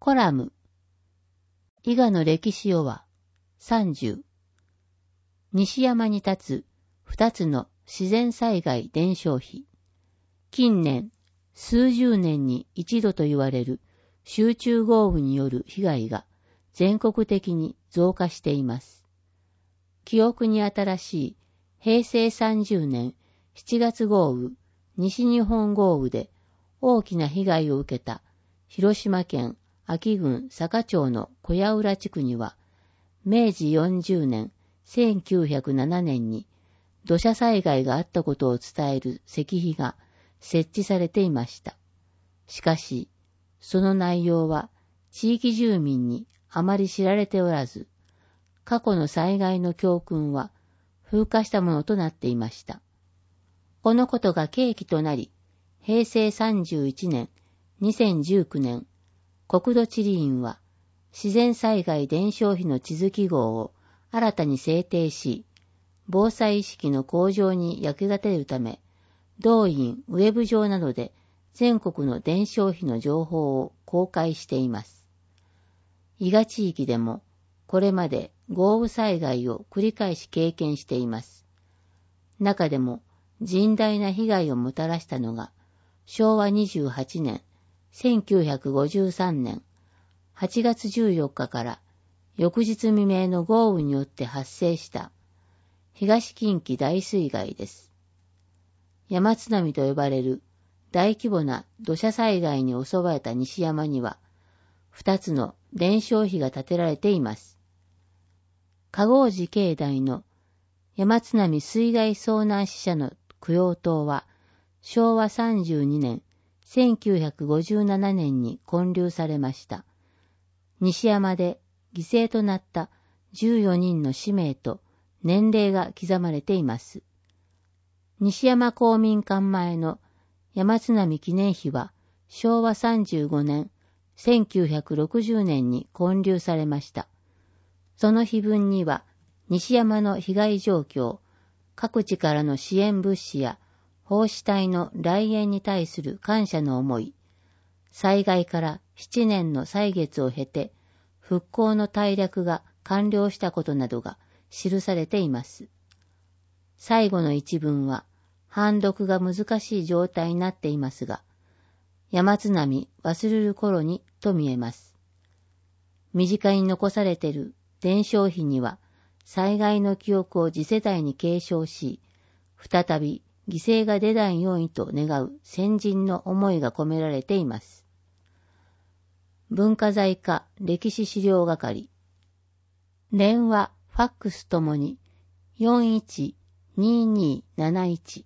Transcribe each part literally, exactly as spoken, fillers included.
コラム。伊賀の歴史をはさんじゅう。西山に立つ二つの自然災害伝承碑。近年、数十年に一度と言われる集中豪雨による被害が全国的に増加しています。記憶に新しい平成さんじゅうねんしちがつ豪雨、西日本豪雨で大きな被害を受けた広島県安芸郡坂町の小屋浦地区には、めいじよんじゅうねんせんきゅうひゃくななねんに土砂災害があったことを伝える石碑が設置されていました。しかし、その内容は地域住民にあまり知られておらず、過去の災害の教訓は風化したものとなっていました。このことが契機となり、平成さんじゅういちねん、にせんじゅうきゅうねん、国土地理院は自然災害伝承碑の地図記号を新たに制定し、防災意識の向上に役立てるため、同院ウェブ上などで全国の伝承碑の情報を公開しています。伊賀地域でもこれまで豪雨災害を繰り返し経験しています。中でも甚大な被害をもたらしたのが、しょうわにじゅうはちねん、せんきゅうひゃくごじゅうさんねんはちがつじゅうよっかから翌日未明の豪雨によって発生した東近畿大水害です。山津波と呼ばれる大規模な土砂災害に襲われた西山には、二つの伝承碑が建てられています。加護寺境内の山津波水害遭難死者の供養塔は、しょうわさんじゅうにねん、せんきゅうひゃくごじゅうななねんに建立されました。西山で犠牲となったじゅうよにんの氏名と年齢が刻まれています。西山公民館前の山津波記念碑は、しょうわさんじゅうごねん、せんきゅうひゃくろくじゅうねんに建立されました。その碑文には、西山の被害状況、各地からの支援物資や奉仕隊の来園に対する感謝の思い、災害からななねんの歳月を経て復興の大略が完了したことなどが記されています。最後の一文は判読が難しい状態になっていますが、山津波忘れる頃にと見えます。身近に残されている伝承碑には、災害の記憶を次世代に継承し、再び犠牲が出ないようにと願う先人の思いが込められています。文化財課歴史資料係。電話、ファックスともによんいちにーにーなないち。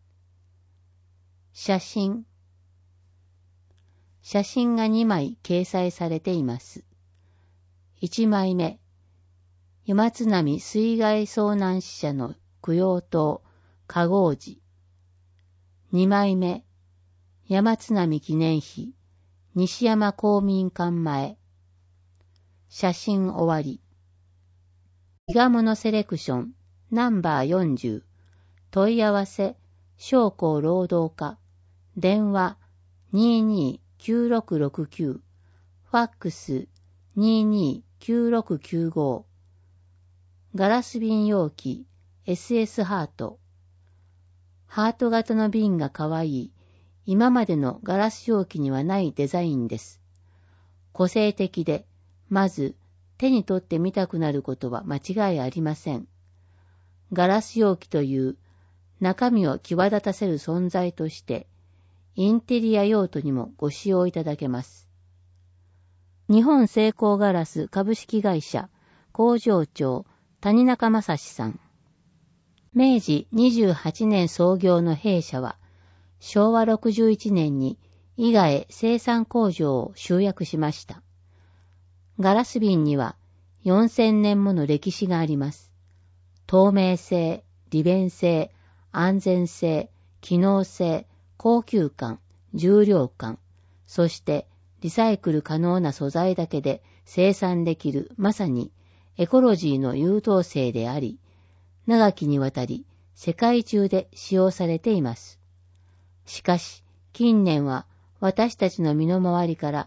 写真。写真がにまい掲載されています。いちまいめ。山津波水害遭難死者の供養塔、加護寺。にまいめ。山津波記念碑、西山公民館前。写真終わり。伊賀物セレクションナンバーよんじゅう。問い合わせ商工労働課。電話 にーにーきゅうろくろくきゅう。ファックス にーにーきゅうろくきゅうご。ガラス瓶容器 エスエス ハート。ハート型の瓶がかわいい。今までのガラス容器にはないデザインです。個性的で、まず手に取ってみたくなることは間違いありません。ガラス容器という中身を際立たせる存在として、インテリア用途にもご使用いただけます。日本精工ガラス株式会社工場長谷中正史さん。めいじにじゅうはちねん創業の弊社は、しょうわろくじゅういちねんに伊賀へ生産工場を集約しました。ガラス瓶にはよんせんねんもの歴史があります。透明性、利便性、安全性、機能性、高級感、重量感、そしてリサイクル可能な素材だけで生産できるまさにエコロジーの優等生であり、長きにわたり世界中で使用されています。しかし、近年は私たちの身の回りから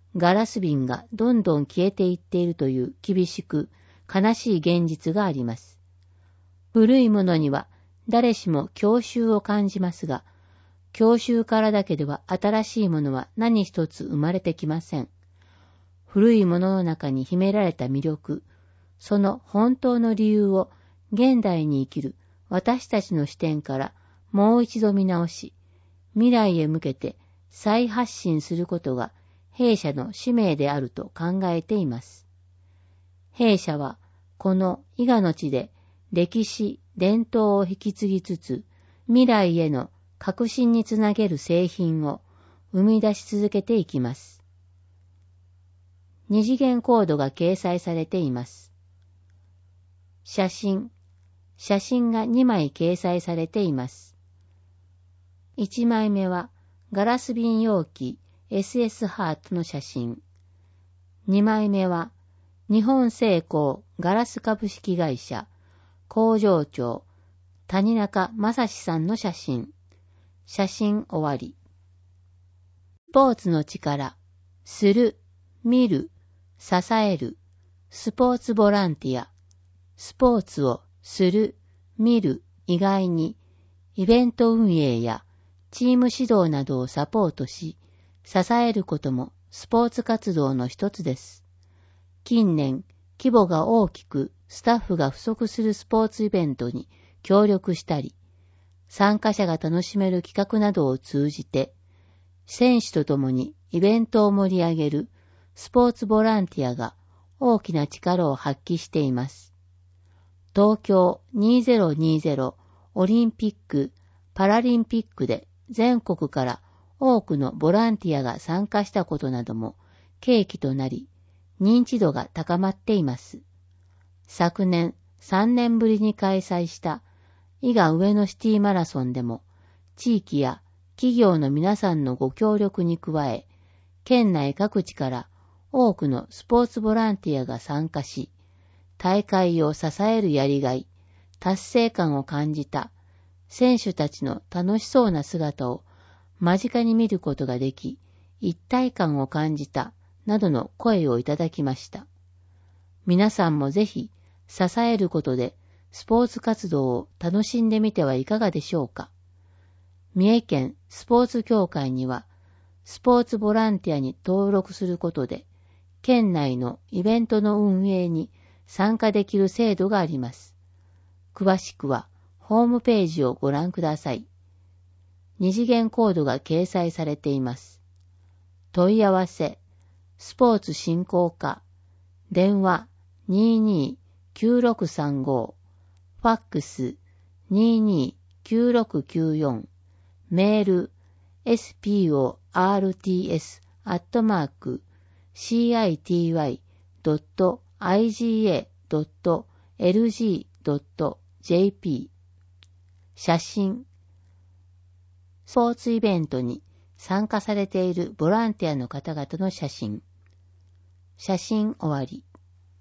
ガラス瓶がどんどん消えていっているという厳しく悲しい現実があります。古いものには誰しも郷愁を感じますが、郷愁からだけでは新しいものは何一つ生まれてきません。古いものの中に秘められた魅力、その本当の理由を現代に生きる私たちの視点からもう一度見直し、未来へ向けて再発信することが弊社の使命であると考えています。弊社はこの伊賀の地で歴史、伝統を引き継ぎつつ、未来への革新につなげる製品を生み出し続けていきます。二次元コードが掲載されています。写真、写真がにまい掲載されています。いちまいめはガラス瓶容器 エスエス ハートの写真。にまいめは日本精工ガラス株式会社工場長谷中正史さんの写真。写真終わり。スポーツの力、する、見る、支える、スポーツボランティア。スポーツをする、見る以外に、イベント運営やチーム指導などをサポートし、支えることもスポーツ活動の一つです。近年、規模が大きくスタッフが不足するスポーツイベントに協力したり、参加者が楽しめる企画などを通じて、選手と共にイベントを盛り上げるスポーツボランティアが大きな力を発揮しています。東京にせんにじゅうオリンピック・パラリンピックで全国から多くのボランティアが参加したことなども契機となり、認知度が高まっています。昨年さんねんぶりに開催した伊賀上野シティマラソンでも、地域や企業の皆さんのご協力に加え、県内各地から多くのスポーツボランティアが参加し、大会を支えるやりがい、達成感を感じた、選手たちの楽しそうな姿を間近に見ることができ、一体感を感じた、などの声をいただきました。皆さんもぜひ、支えることで、スポーツ活動を楽しんでみてはいかがでしょうか。三重県スポーツ協会には、スポーツボランティアに登録することで、県内のイベントの運営に参加できる制度があります。詳しくは、ホームページをご覧ください。二次元コードが掲載されています。問い合わせ、スポーツ振興課、電話 にーにーきゅうろくさんご、ファックス にーにーきゅうろくきゅうよん、メール エスポーツ アットマーク シーアイティーワイ ドット アイジーエー ドット エルジー ドット ジェーピー 写真、スポーツイベントに参加されているボランティアの方々の写真。写真終わり。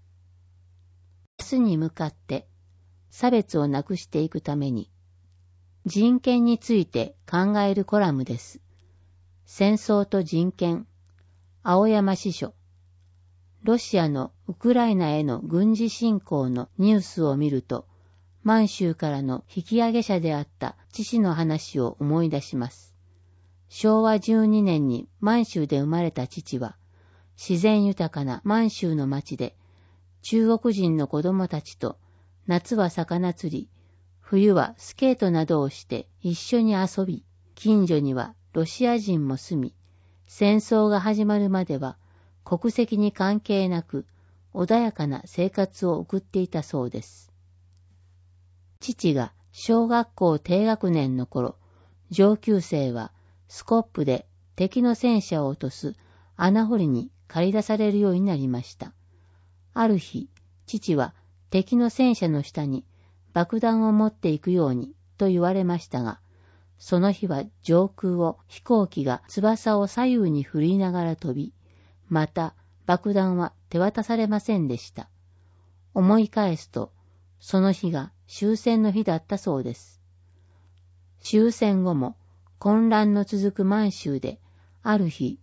明日に向かって差別をなくしていくために人権について考えるコラムです。戦争と人権、青山支所。ロシアのウクライナへの軍事侵攻のニュースを見ると、満州からの引き上げ者であった父の話を思い出します。しょうわじゅうにねんに満州で生まれた父は、自然豊かな満州の町で、中国人の子供たちと夏は魚釣り、冬はスケートなどをして一緒に遊び、近所にはロシア人も住み、戦争が始まるまでは国籍に関係なく穏やかな生活を送っていたそうです。父が小学校低学年の頃、上級生はスコップで敵の戦車を落とす穴掘りに駆り出されるようになりました。ある日、父は敵の戦車の下に爆弾を持っていくようにと言われましたが、その日は上空を飛行機が翼を左右に振りながら飛び、また爆弾は手渡されませんでした。思い返すと、その日が終戦の日だったそうです。終戦後も混乱の続く満州で、ある日、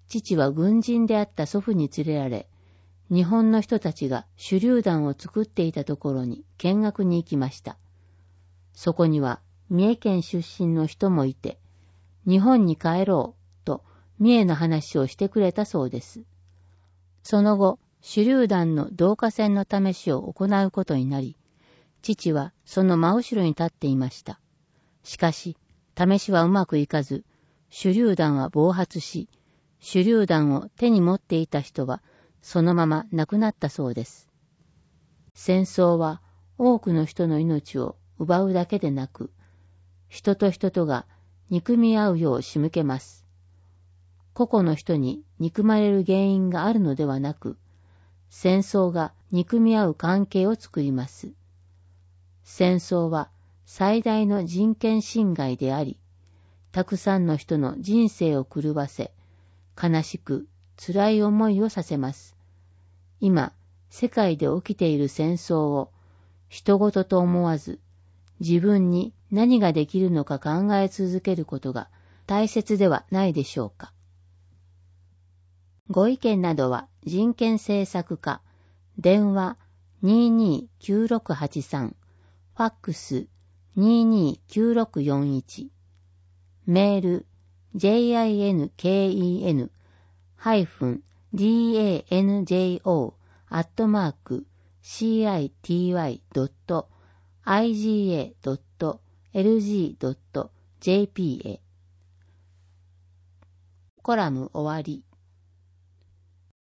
父は軍人であった祖父に連れられ、日本の人たちが手榴弾を作っていたところに見学に行きました。そこには三重県出身の人もいて、日本に帰ろうと三重の話をしてくれたそうです。その後、手榴弾の導火線の試しを行うことになり、父はその真後ろに立っていました。しかし、試しはうまくいかず、手榴弾は暴発し、手榴弾を手に持っていた人はそのまま亡くなったそうです。戦争は多くの人の命を奪うだけでなく、人と人とが憎み合うよう仕向けます。個々の人に憎まれる原因があるのではなく、戦争が憎み合う関係を作ります。戦争は最大の人権侵害であり、たくさんの人の人生を狂わせ、悲しく辛い思いをさせます。今、世界で起きている戦争を人事と思わず、自分に何ができるのか考え続けることが大切ではないでしょうか。ご意見などは人権政策課、電話 にーにーきゅうろくはちさん、ファックス にーにーきゅうろくよんいち、メール ジンケン -danjo アットマーク シーアイティーワイ ドット アイジーエー ドット エルジー ドット ジェーピー へ。コラム終わり。